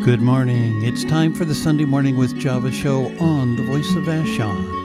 Good morning. It's time for the Sunday Morning with Java show on the Voice of Vashon.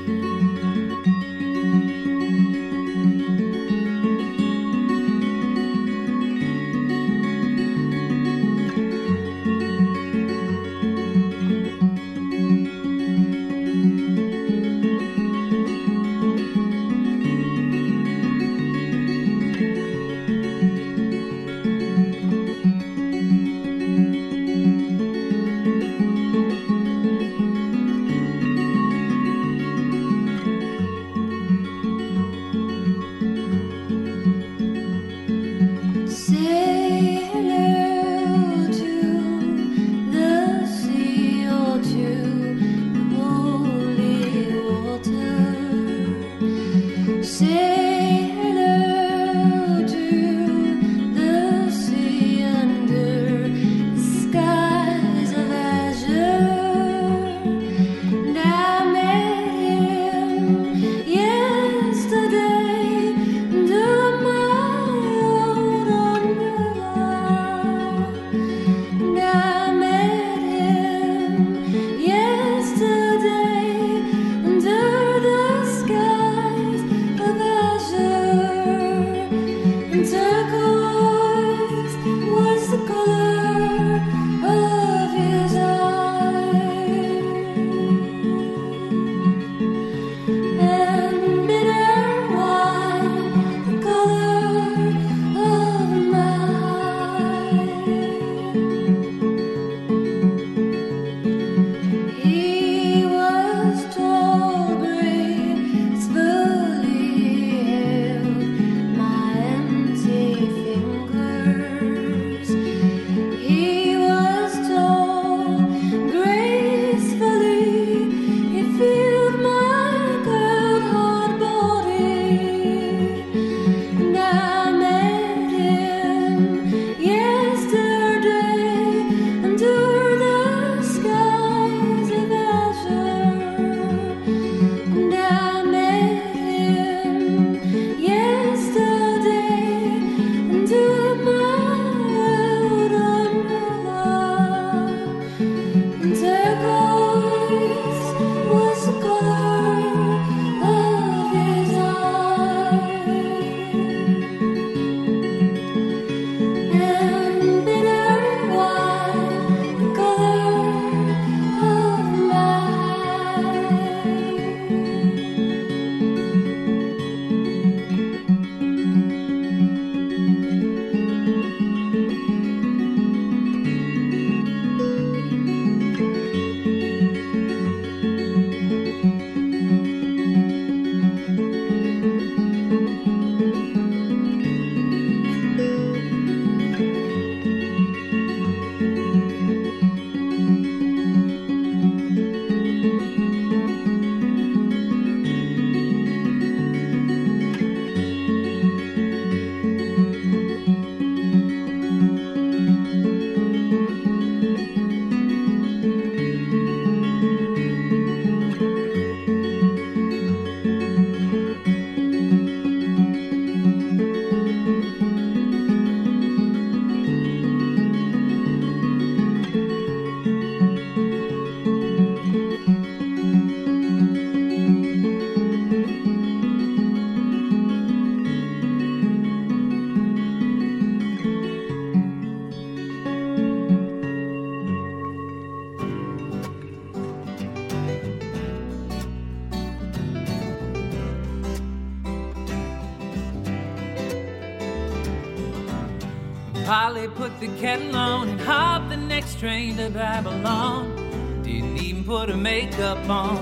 Polly put the kettle on and hopped the next train to Babylon. Didn't even put her makeup on.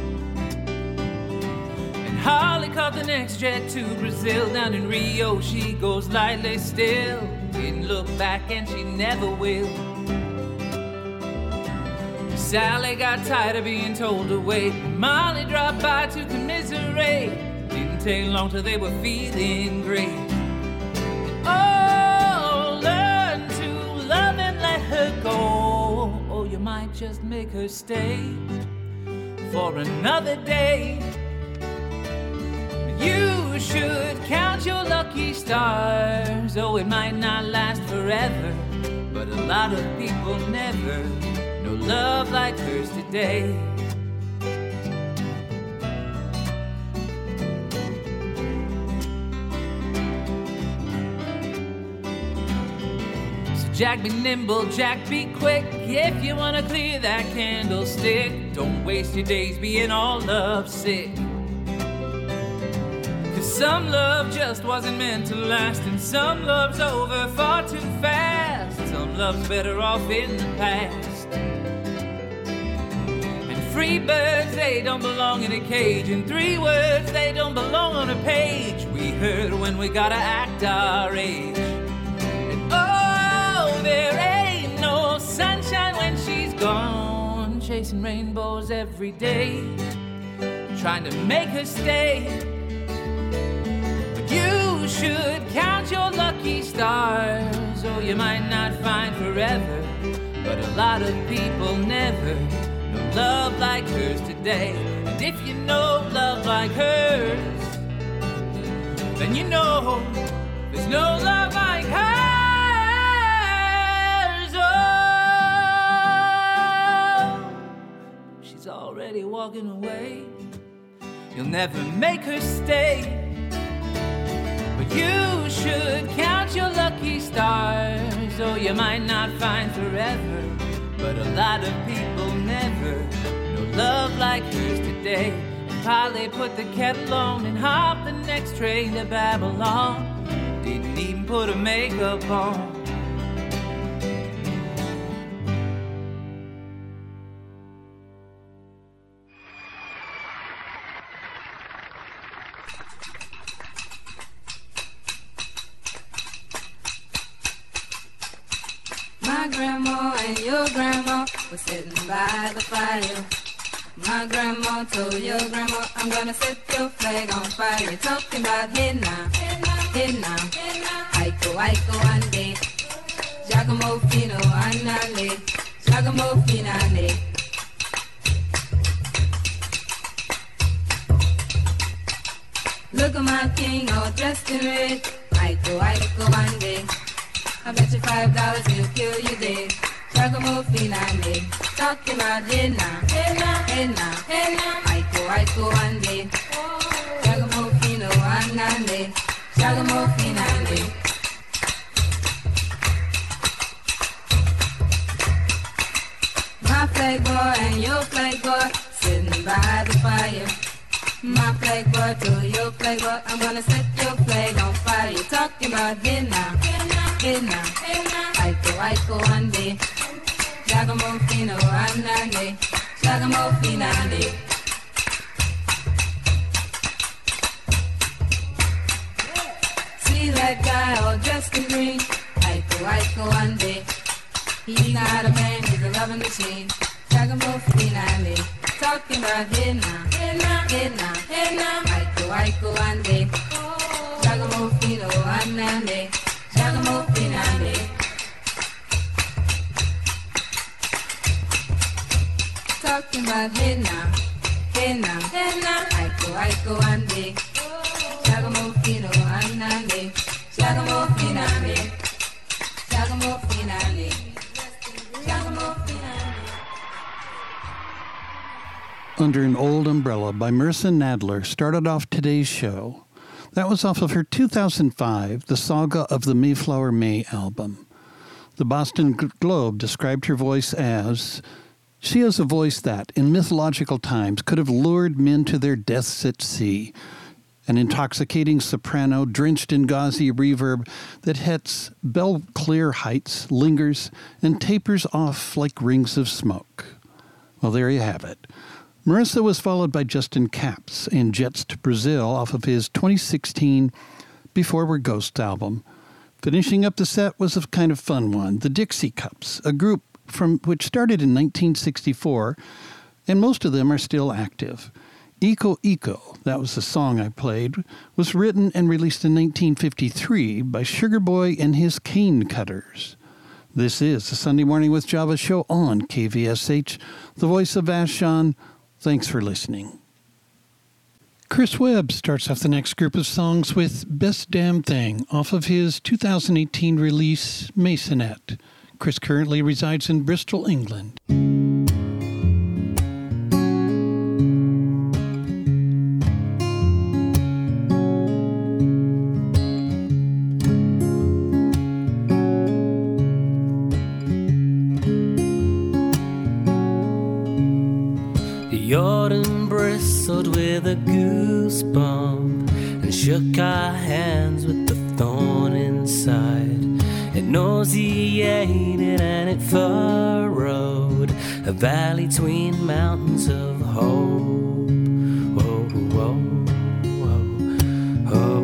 And Holly caught the next jet to Brazil. Down in Rio she goes lightly still. Didn't look back and she never will. Sally got tired of being told to wait. Molly dropped by to commiserate. Didn't take long till they were feeling great. Go, or you might just make her stay for another day. You should count your lucky stars. Oh, it might not last forever, but a lot of people never know love like hers today. Jack be nimble, Jack be quick, if you wanna clear that candlestick. Don't waste your days being all lovesick. Cause some love just wasn't meant to last, and some love's over far too fast. Some love's better off in the past. And free birds, they don't belong in a cage, and 3 words, they don't belong on a page. We heard when we gotta act our age. And there ain't no sunshine when she's gone, chasing rainbows every day, trying to make her stay. But you should count your lucky stars, or you might not find forever. But a lot of people never know love like hers today. And if you know love like hers, then you know there's no love like hers. Already walking away, you'll never make her stay. But you should count your lucky stars, or you might not find forever. But a lot of people never know love like hers today. And Polly put the kettle on and hopped the next train to Babylon. Didn't even put her makeup on. My grandma and your grandma were sitting by the fire. My grandma told your grandma, I'm gonna set your flag on fire. You're talking about hey now, hey now, Aiko, Aiko, ande, Giacomo Fino, anale, Giacomo Finale. Look at my king all dressed in red, Aiko, Aiko, ande. I bet you $5 he'll kill you dead. Giacomo Finale, talking about hey now, hey now, hey now, hey now, Aiko, Aiko, ande. Giacomo Fino, anale, Giacomo Finale. My flag boy and your flag boy sitting by the fire. My flag boy to your flag boy, I'm gonna set your flag on fire. You're talking about hey now, hey now, Aiko, Aiko, ande, Giacomo Fino, anale, Giacomo Finale. See that guy all dressed in green, Aiko, Aiko, ande. He's not a man, he's a loving machine. Giacomo Finale, talking about hey now, hey now, hey now, hey now, Aiko, Aiko, ande, Giacomo Fino, anale, Giacomo Finale. Talking about hey now, hey now, hey now, Aiko, Aiko, ande, Giacomo Fino, anale, Giacomo Finale, Giacomo Finale, Giacomo Finale. Under an Old Umbrella by Marissa Nadler started off today's show. That was off of her 2005 The Saga of the Mayflower May album. The Boston Globe described her voice as, she has a voice that, in mythological times, could have lured men to their deaths at sea. An intoxicating soprano drenched in gauzy reverb that hits bell-clear heights, lingers, and tapers off like rings of smoke. Well, there you have it. Marissa was followed by Justin Capps in Jets to Brazil off of his 2016 Before We're Ghosts album. Finishing up the set was a kind of fun one, the Dixie Cups, a group which started in 1964, and most of them are still active. Eco Eco, that was the song I played, was written and released in 1953 by Sugar Boy and his Cane Cutters. This is the Sunday Morning with Java show on KVSH, the voice of Vashon. Thanks for listening. Chris Webb starts off the next group of songs with Best Damn Thing off of his 2018 release, Masonette. Chris currently resides in Bristol, England. The autumn bristled with a goosebump and shook our hands with the thorn inside. It nauseated and it furrowed a valley between mountains of hope. Whoa, whoa, whoa, whoa,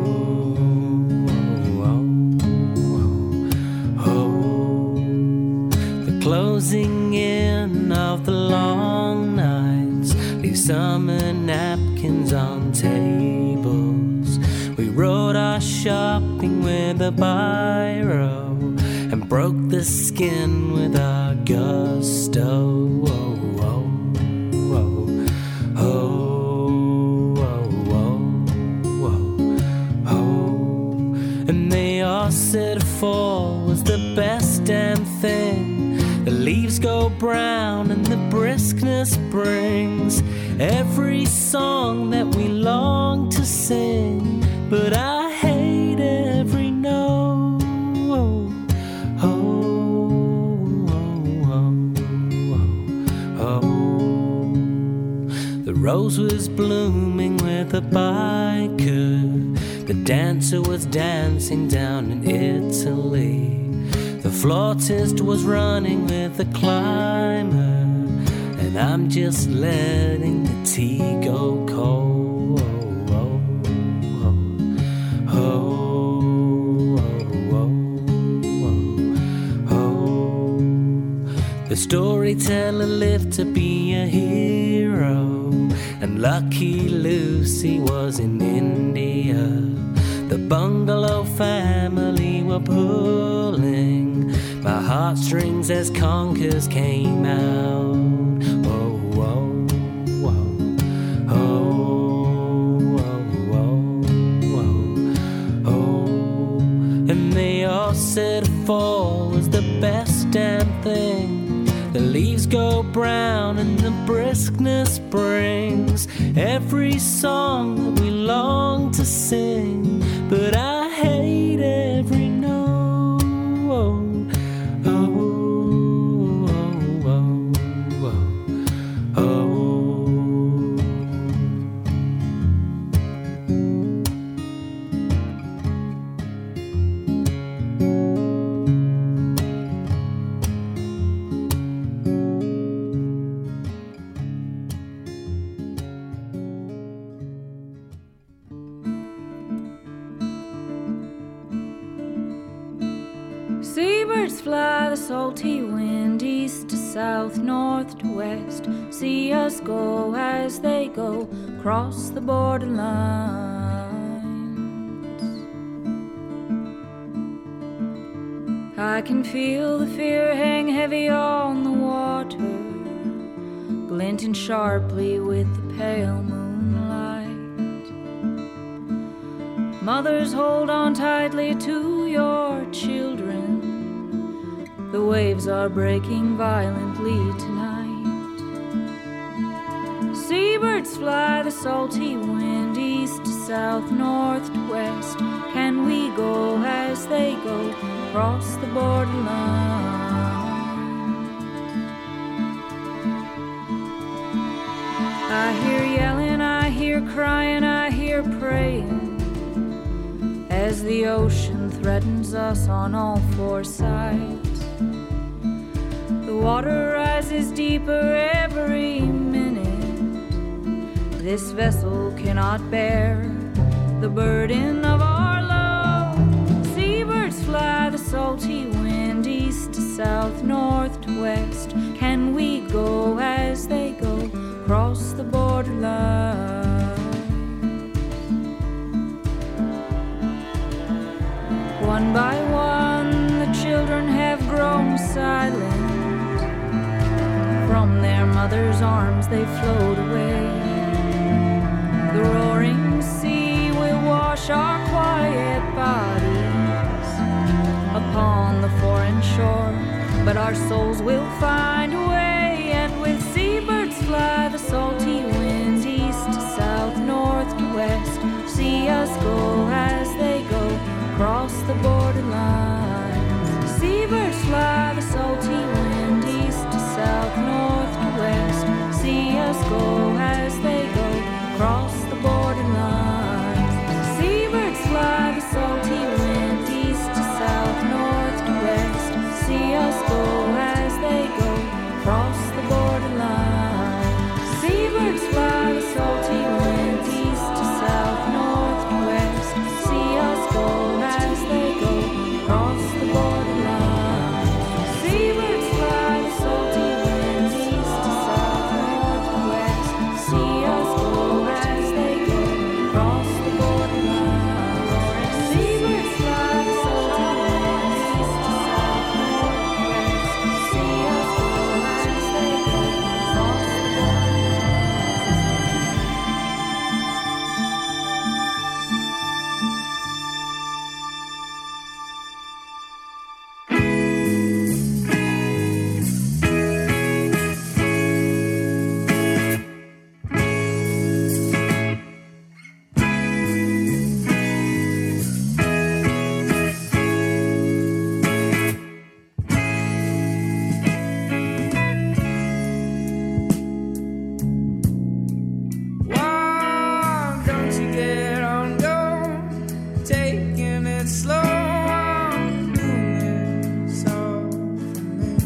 whoa, whoa. The closing in of the long nights leave summer napkins on tables. We wrote our shopping with a biro and broke the skin with our gusto. Whoa, whoa, whoa, whoa, whoa, whoa, whoa. And they all said fall was the best damn thing. The leaves go brown and the briskness brings every song that we long to sing. But I hate every note. Oh, oh, oh, oh, oh. The rose was blooming with a biker. The dancer was dancing down in Italy. The flautist was running with the climber. And I'm just letting the tea go cold. The storyteller lived to be a hero, and Lucky Lucy was in India. The bungalow family were pulling my heartstrings as conkers came out. Oh, whoa, whoa, oh, whoa, whoa, oh. And they all said fall was the best damn thing. The leaves go brown and the briskness brings every song that we long to sing. But I hate every note. Oh, oh, oh, oh, oh. Seabirds fly the salty wind east to south, north to west. See us go as they go, cross the borderlines. I can feel the fear hang heavy on the water, glinting sharply with the pale moonlight. Mothers, hold on tightly to your children. The waves are breaking violently tonight. Seabirds fly the salty wind east to south, north to west. Can we go as they go, cross the borderline? I hear yelling, I hear crying, I hear praying, as the ocean threatens us on all four sides. The water rises deeper every minute. This vessel cannot bear the burden of our love. Seabirds fly the salty wind east to south, north to west. Can we go as they go, cross the borderline? One by one the children have grown silent. From their mother's arms they float away. The roaring sea will wash our quiet bodies upon the foreign shore. but our souls will find a way. And with seabirds fly the salty wind east to south, north to west. See us go as they go across the borderline. Seabirds fly the salty wind east to south, north to west. See us go as they go across the borderline. Seabirds fly the salty wind east to south, north to west. See us go as they go across the borderline. Seabirds fly the salty wind east to south, north to west. See us go as they go across the borderline. Seabirds fly the salty wind east to south, north to west. See us go as they go across the borderline. Seabirds fly the salty wind east to south, north to west. See us go as they go across the Why don't you get on going, taking it slow? I'm doing this all for me.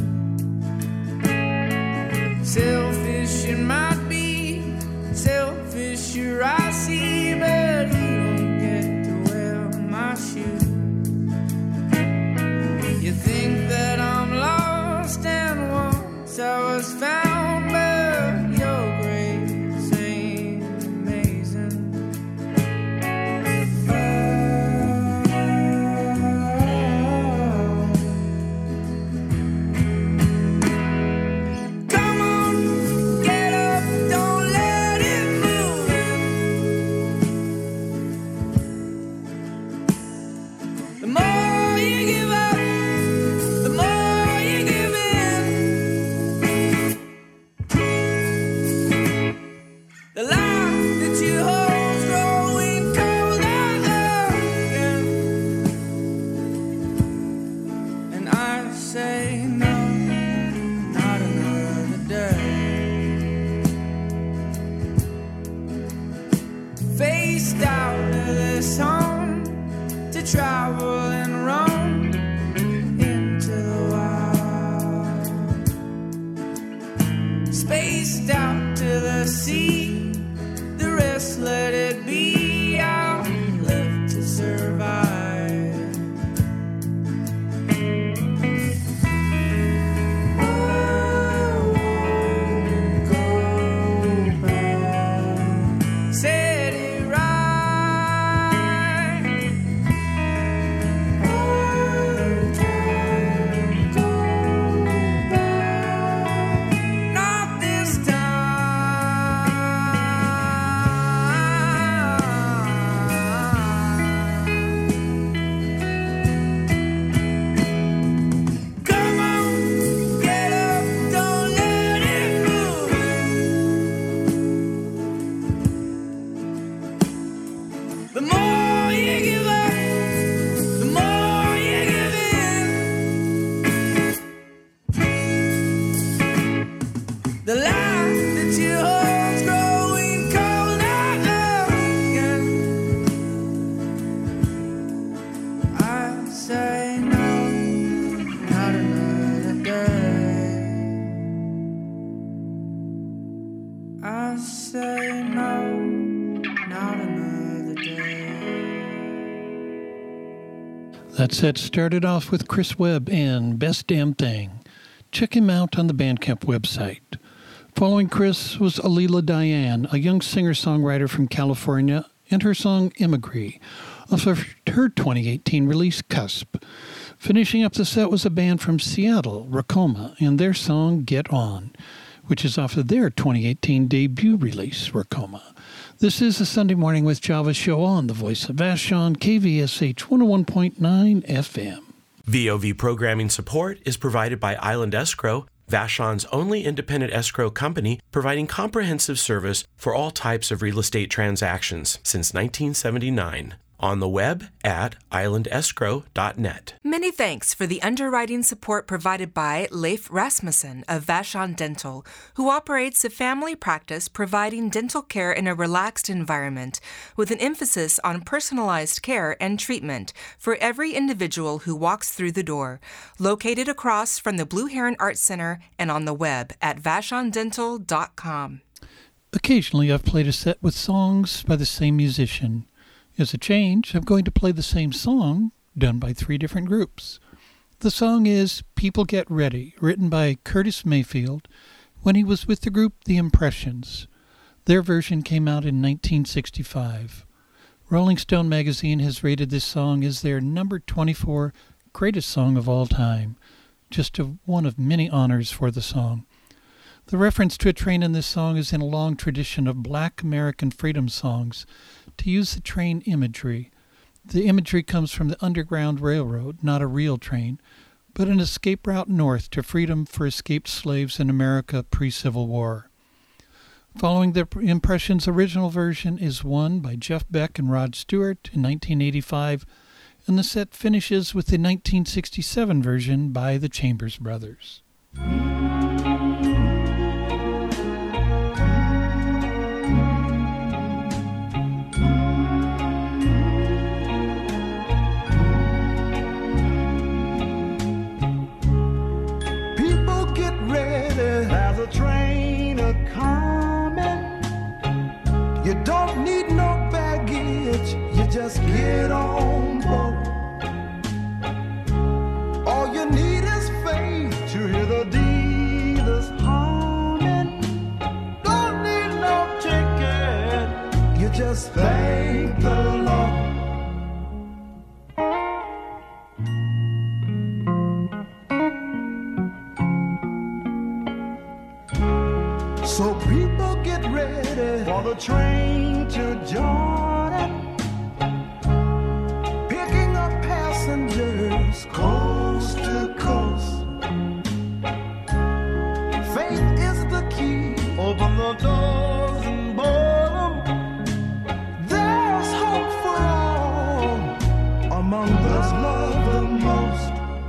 Selfish it might be, selfish you're I see, but you don't get to wear my shoes. You think that I'm lost, and once I was found, but your grace ain't amazing. Come on, get up, don't let it move you. The more you give up, the more you give in. The life that you hold's growing colder again. And I say no, not another day. Faced out of this home to travel and roam into the wild. Spaced out to the sea, the rest let it be. I'll live to survive. I won't go back. Set it right. I can't go back. Not this time. Come on, get up, don't let it move you. The more you give up, the more you give in. The life that you hold's growing colder again. I say no, not another day. I say no, not another day. That set started off with Chris Webb and Best Damn Thing. Check him out on the Bandcamp website. Following Chris was Alila Diane, a young singer-songwriter from California, and her song Emigree, off of her 2018 release Cusp. Finishing up the set was a band from Seattle, Racoma, and their song Get On, which is off of their 2018 debut release, Racoma. This is a Sunday Morning with Java show on the Voice of Vashon, KVSH 101.9 FM. VOV programming support is provided by Island Escrow, Vashon's only independent escrow company, providing comprehensive service for all types of real estate transactions since 1979. On the web at islandescrow.net. Many thanks for the underwriting support provided by Leif Rasmussen of Vashon Dental, who operates a family practice providing dental care in a relaxed environment with an emphasis on personalized care and treatment for every individual who walks through the door. Located across from the Blue Heron Arts Center and on the web at vashondental.com. Occasionally I've played a set with songs by the same musician. As a change, I'm going to play the same song, done by 3 different groups. The song is People Get Ready, written by Curtis Mayfield when he was with the group The Impressions. Their version came out in 1965. Rolling Stone magazine has rated this song as their number 24 greatest song of all time, just one of many honors for the song. The reference to a train in this song is in a long tradition of Black American freedom songs to use the train imagery. The imagery comes from the Underground Railroad, not a real train, but an escape route north to freedom for escaped slaves in America pre-Civil War. Following the Impressions' original version is One by Jeff Beck and Rod Stewart in 1985, and the set finishes with the 1967 version by the Chambers Brothers. Train a-coming. You don't need no baggage, you just get on board. All you need is faith to hear the dealers humming. Don't need no ticket, you just thank the Lord. So people get ready for the train to Jordan, picking up passengers coast to coast. Faith is the key, open the doors and board them. There's hope for all among those loved the most.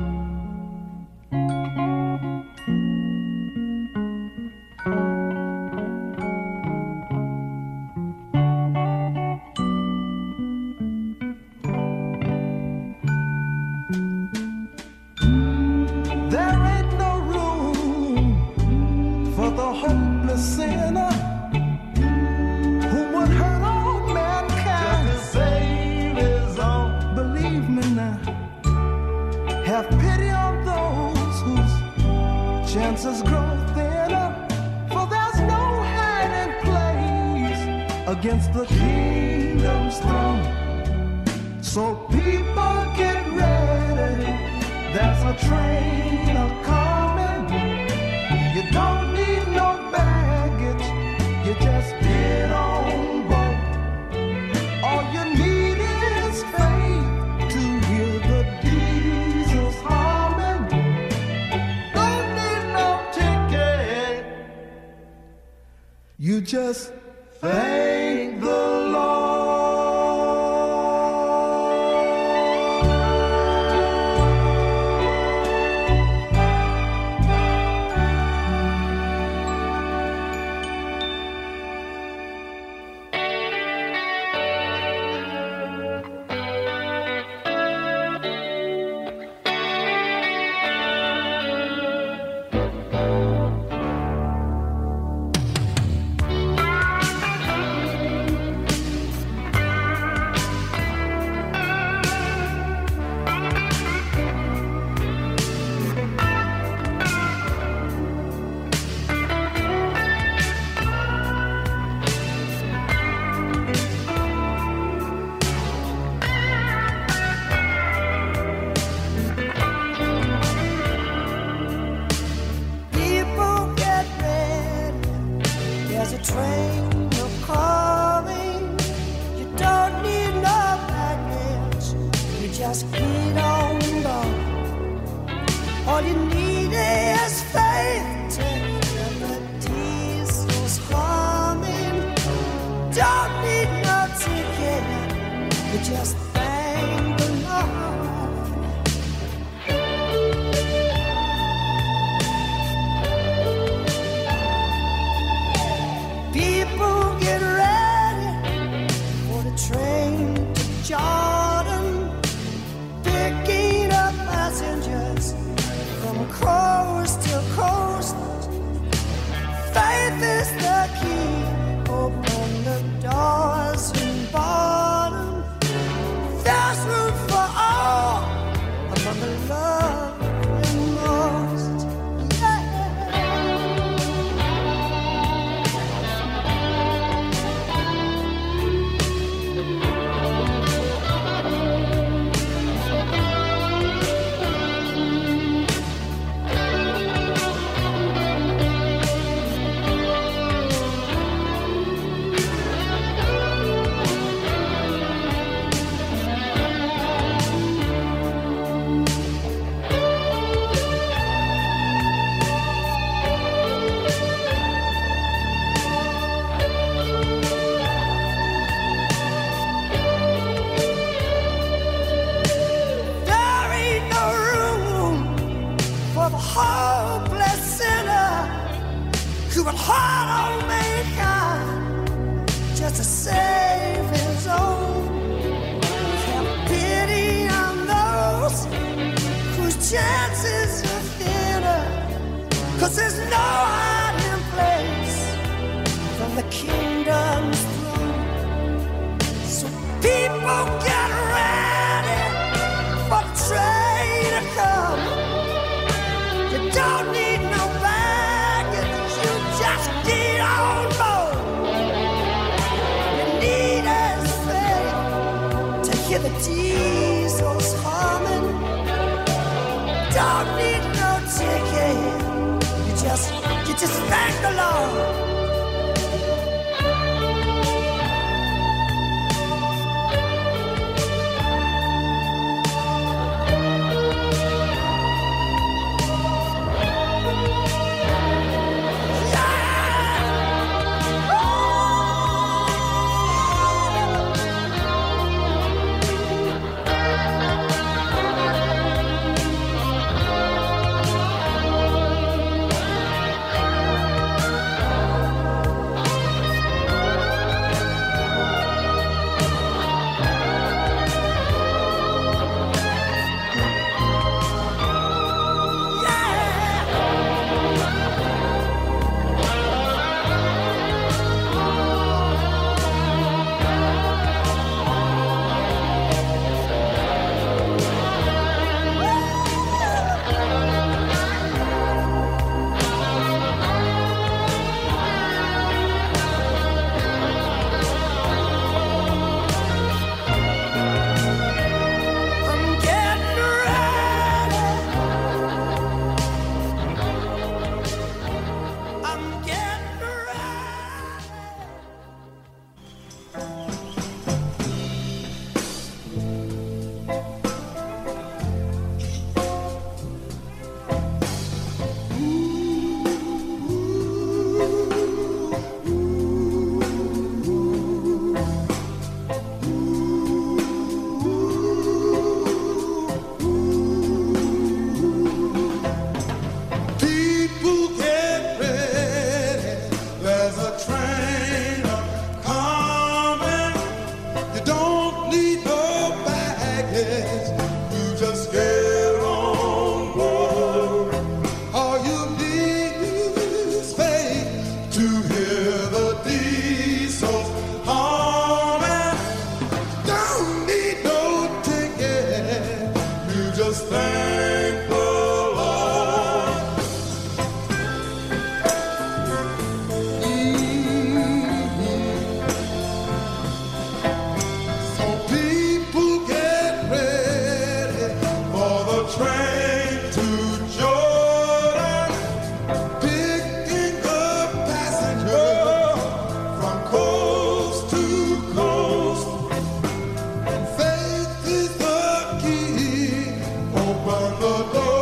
Sinner who would hurt all mankind just to save his own. Believe me now, have pity on those whose chances grow thinner, for there's no hiding place against the kingdom's throne. So people get ready, there's a train a-coming. You don't need no baggage, you just get on board. All you need is faith to hear the diesels humming. Don't need no ticket, you just thank the Lord. All you need is faith to hear the diesels humming. Don't need no ticket, you just thank the Lord. People get ready for the train to Jordan, picking up passengers from coast to coast. Faith is the key, open the doors and bottom. There's room for all among the loved and lost. There ain't no room for the hopeless sinner who would hard on mankind just to save his own. Have pity on those whose chances are thinner, 'cause there's no hiding place from the kingdom's throne. So people get ready for the train to come. You don't need no baggage, you just get on board. You need is faith to hear the diesels humming. Don't need no ticket, you just thank the Lord. Open the door.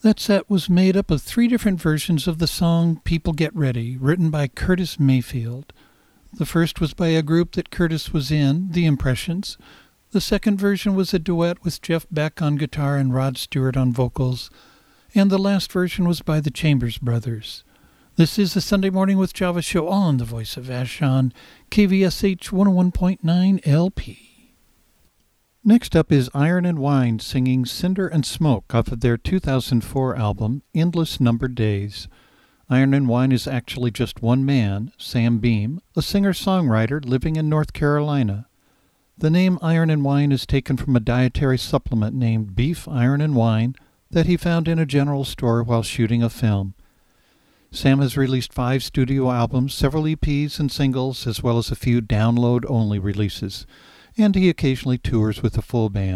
That set was made up of 3 different versions of the song People Get Ready, written by Curtis Mayfield. The first was by a group that Curtis was in, The Impressions. The second version was a duet with Jeff Beck on guitar and Rod Stewart on vocals. And the last version was by the Chambers Brothers. This is the Sunday Morning with Java show on the Voice of Vashon, KVSH 101.9 LP. Next up is Iron and Wine singing Cinder and Smoke off of their 2004 album, Endless Numbered Days. Iron and Wine is actually just one man, Sam Beam, a singer-songwriter living in North Carolina. The name Iron and Wine is taken from a dietary supplement named Beef, Iron and Wine that he found in a general store while shooting a film. Sam has released 5 studio albums, several EPs and singles, as well as a few download-only releases, and he occasionally tours with a full band.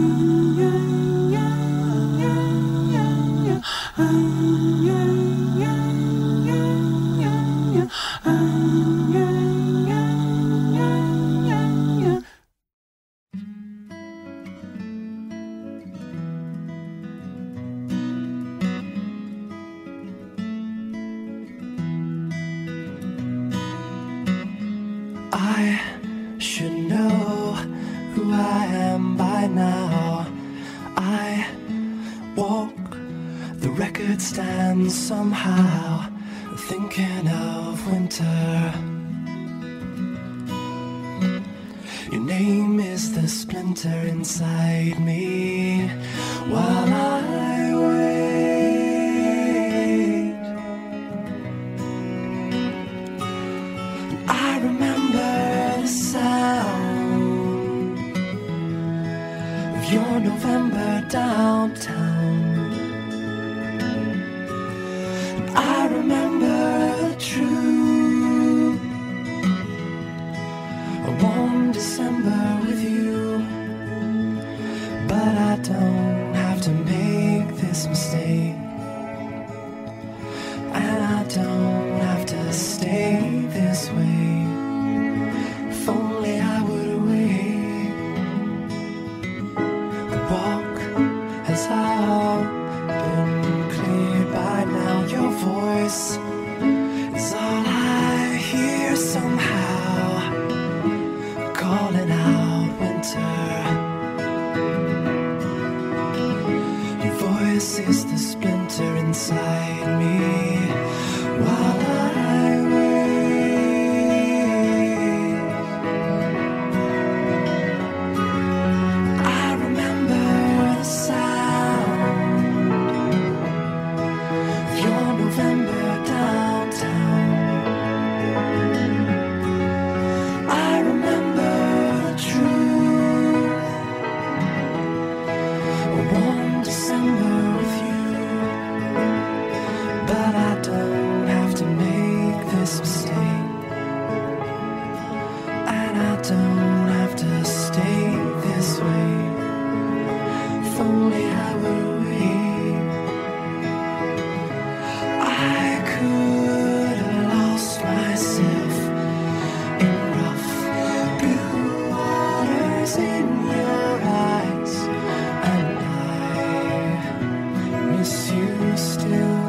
I should know who I am by now. I walk the record stand somehow, thinking of winter. Your name is the splinter inside me while I wait. I remember the sound of your November downtown. I remember the truth, a warm December with you. But I don't have to make this mistake, and I don't have to stay this way. If only I would awake. The walk has all been cleared by now. Your voice is all I hear somehow, calling out winter. Your voice is the splinter inside me while I wait. I remember the sound of your November downtown. I remember the truth, a warm December with you. But I don't have to make this mistake, and I don't have to stay this way. If only I would wait. I could have lost myself in rough blue waters in your eyes, and I miss you still.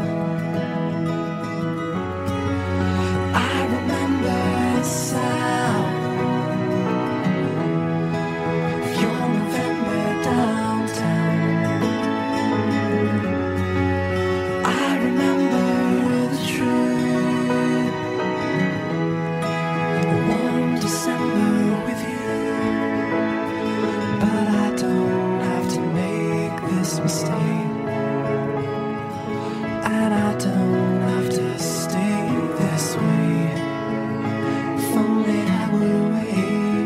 I remember the sound of your November downtown. I remember the truth, a warm December with you. But I don't have to make this mistake, and I don't have to stay this way. If only I would wait.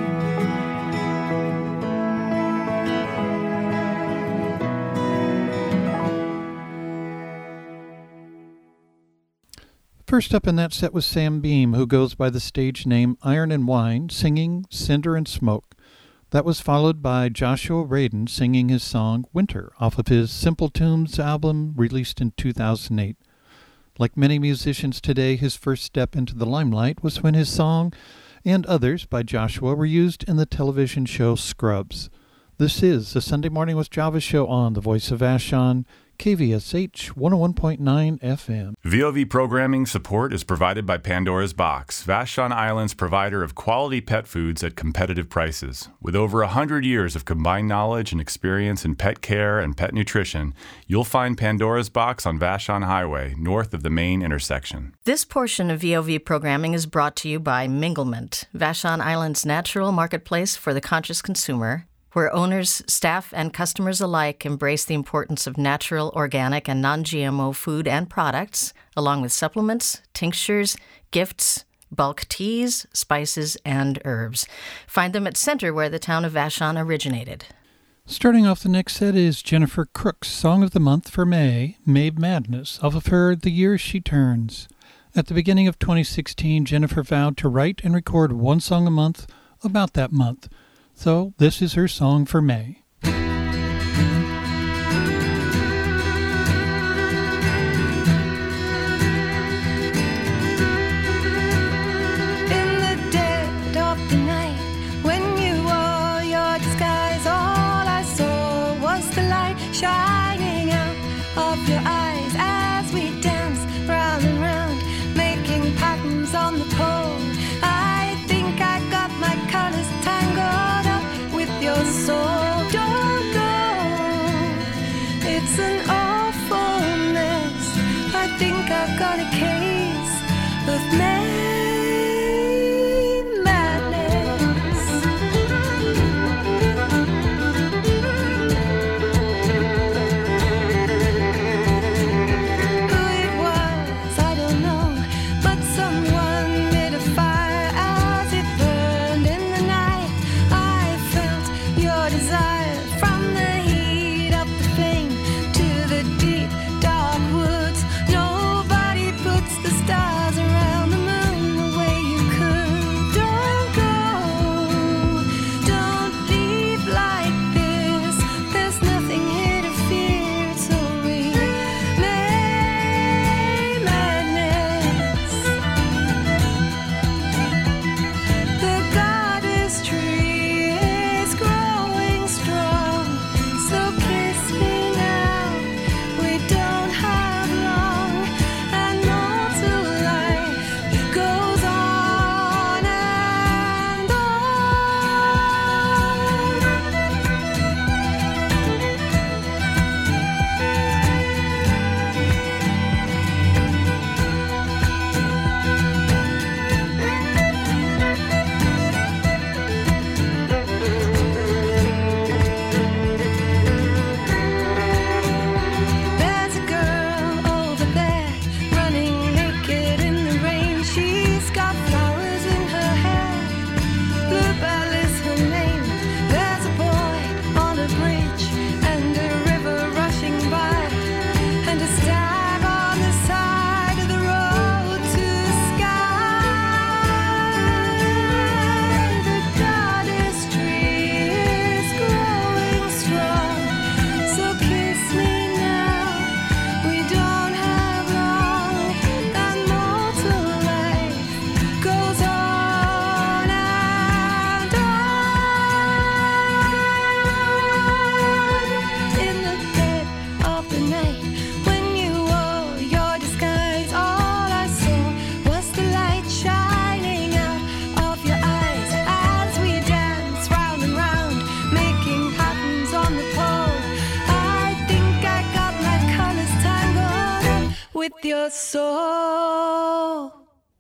First up in that set was Sam Beam, who goes by the stage name Iron and Wine, singing Cinder and Smoke. That was followed by Joshua Radin singing his song Winter off of his Simple Tunes album released in 2008. Like many musicians today, his first step into the limelight was when his song and others by Joshua were used in the television show Scrubs. This is the Sunday Morning with Java show on the Voice of Vashon, KVSH 101.9 FM. VOV programming support is provided by Pandora's Box, Vashon Island's provider of quality pet foods at competitive prices. With over 100 years of combined knowledge and experience in pet care and pet nutrition, you'll find Pandora's Box on Vashon Highway, north of the main intersection. This portion of VOV programming is brought to you by Minglement, Vashon Island's natural marketplace for the conscious consumer, where owners, staff, and customers alike embrace the importance of natural, organic, and non-GMO food and products, along with supplements, tinctures, gifts, bulk teas, spices, and herbs. Find them at Center, where the town of Vashon originated. Starting off the next set is Jennifer Crook's Song of the Month for May, Mabe Madness, off of her The Year She Turns. At the beginning of 2016, Jennifer vowed to write and record one song a month about that month. So this is her song for May. of your eyes as we dance round and round, making patterns on the pole. I think I got my colors tangled up with your soul. Don't go, it's an awful mess. I think I've got a case of madness. Who it was, I don't know, but someone lit a fire as it burned in the night. I felt your desire from the heat of the flame to the deep dark woods. Nobody puts the stars around the moon the way you could. Don't go, don't leave like this. There's nothing here to fear. It's so real. Madness. The goddess tree is growing strong. So kiss me now. We don't have long, and mortal life goes on and on. There's a girl over there running naked in the rain. She's got flowers in her hair. Bluebell is her name. There's a boy on a bridge and a river rushing by, and a stag on the side of the road to the sky. The goddess tree is growing strong. So kiss me now. We don't have long, and mortal life goes on and on. In the dead of the night, when you wore your disguise, all I saw was the light shining out of your eyes as we dance round and round, making patterns on the pole. I think I got my colors tangled up with your soul.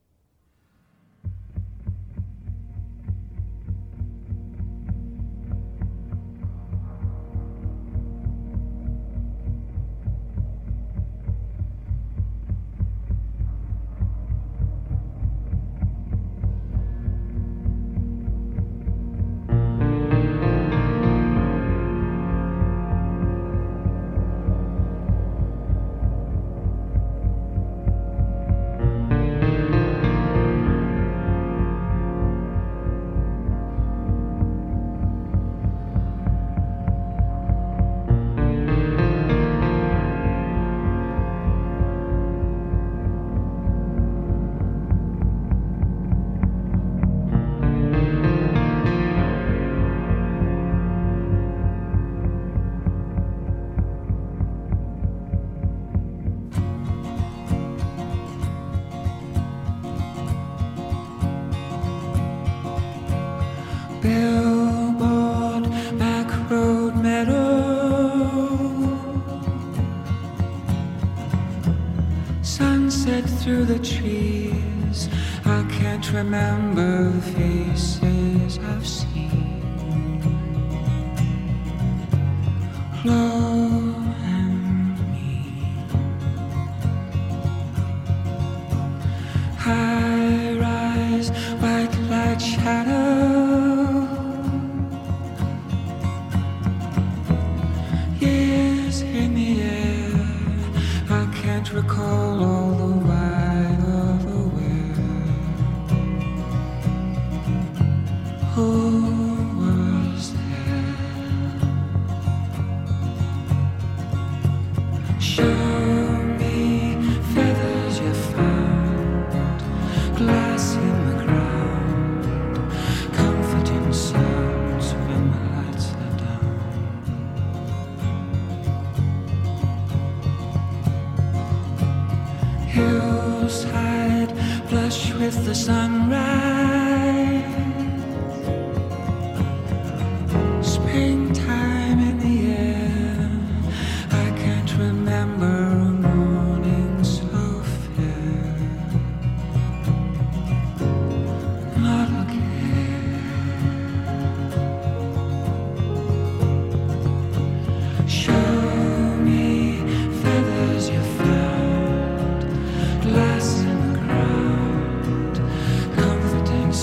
Billboard, back road meadow, sunset through the trees. I can't remember the faces I've seen. Low and mean, high rise, white light shadow. Years in the air, I can't recall all the why or the where. Who was there? Show me feathers you found, glass in the ground, comforting sounds when the lights are down. with the sunrise. Springtime in the air. I can't remember a morning so fair. Not again. Show me feathers you found, glass in the ground, comforting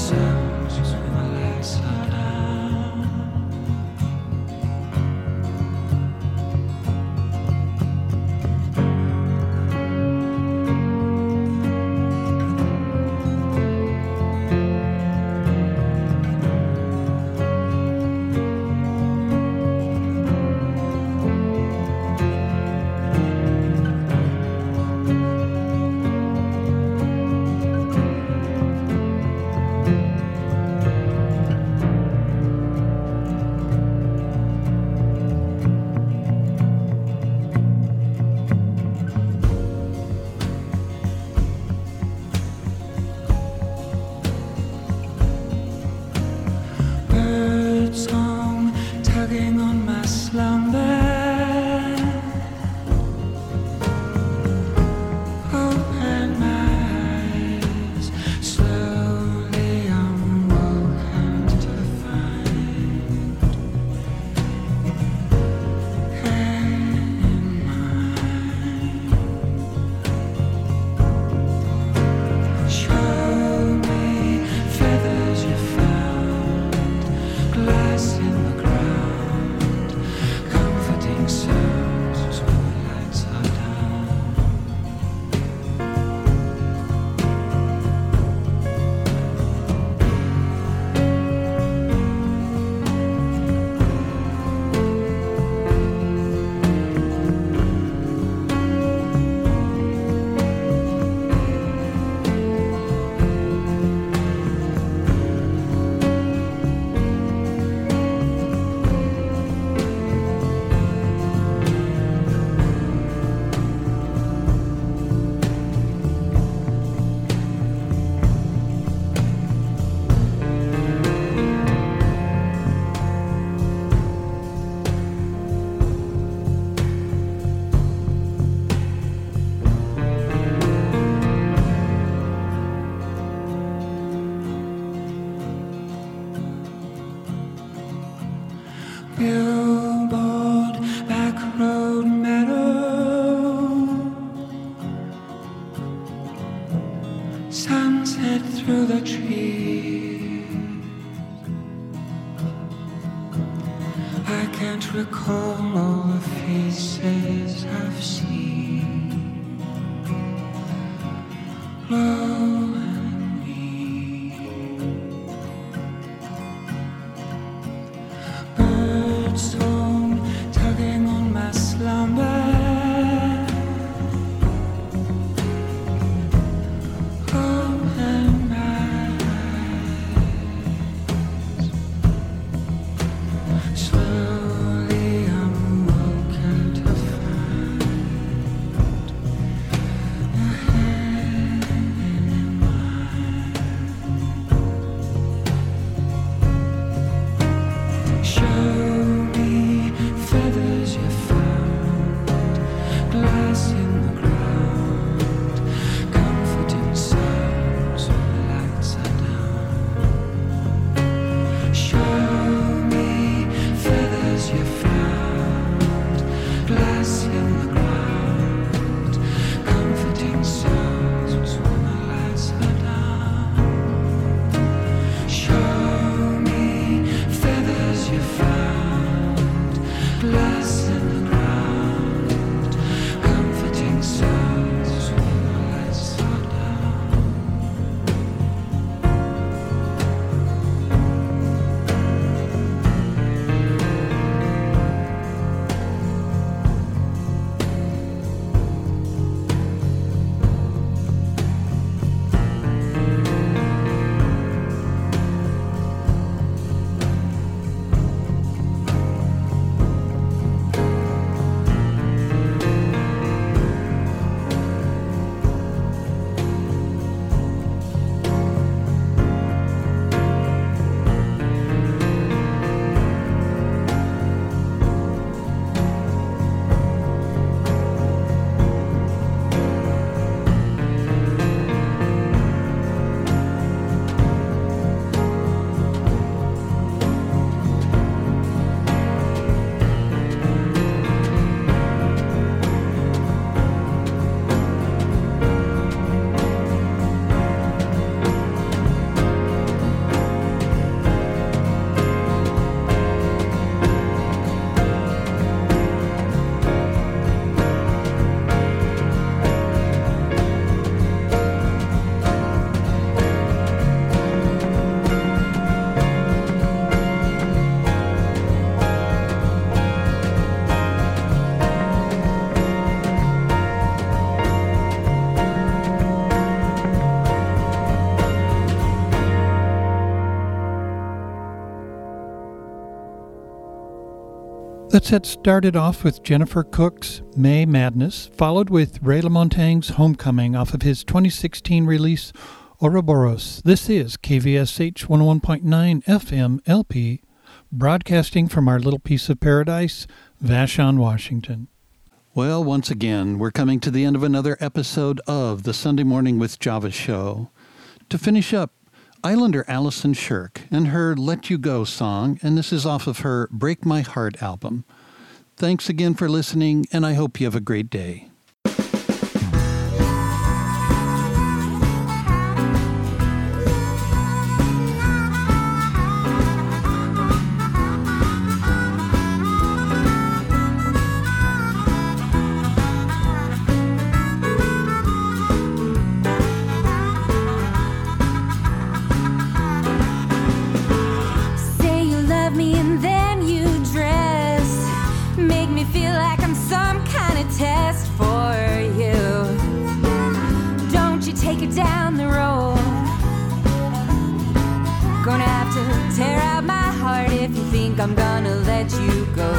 set started off with Jennifer Cook's May Madness, followed with Ray LaMontagne's Homecoming off of his 2016 release Ouroboros. This is KVSH 101.9 FM LP, broadcasting from our little piece of paradise, Vashon, Washington. Well, once again, we're coming to the end of another episode of the Sunday Morning with Java show. To finish up, Islander Allison Shirk and her Let You Go song, and this is off of her Break My Heart album. Thanks again for listening, and I hope you have a great day. Down the road, gonna have to tear out my heart if you think I'm gonna let you go.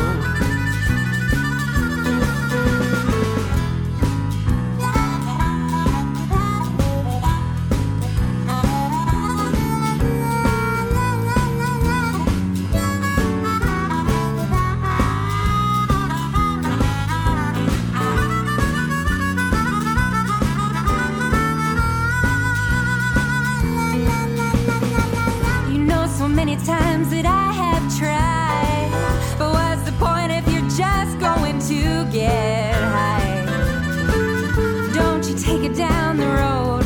Times that I have tried, but what's the point if you're just going to get high? Don't you take it down the road,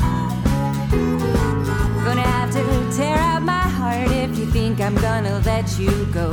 gonna have to tear out my heart if you think I'm gonna let you go.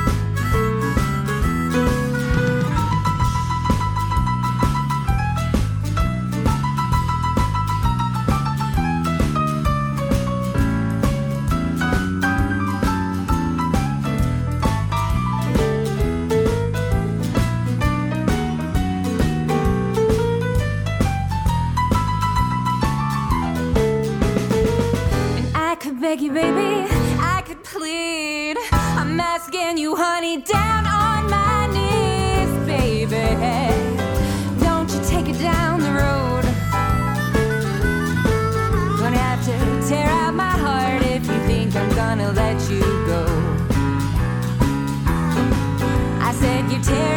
Beg you, baby, I could plead. I'm asking you, honey, down on my knees, baby. Don't you take it down the road, gonna have to tear out my heart if you think I'm gonna let you go. I said you're tearing